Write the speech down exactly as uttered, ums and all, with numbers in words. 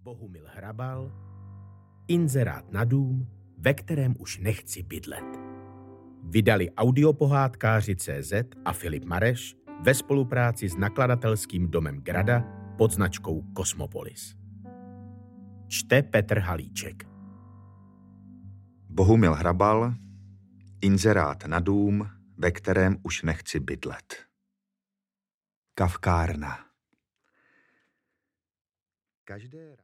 Bohumil Hrabal, Inzerát na dům, ve kterém už nechci bydlet. Vydali audiopohádkáři tečka cé zet a Filip Mareš ve spolupráci s nakladatelským domem Grada pod značkou Kosmopolis. Čte Petr Halíček. Bohumil Hrabal, Inzerát na dům, ve kterém už nechci bydlet. Kavkárna. Každé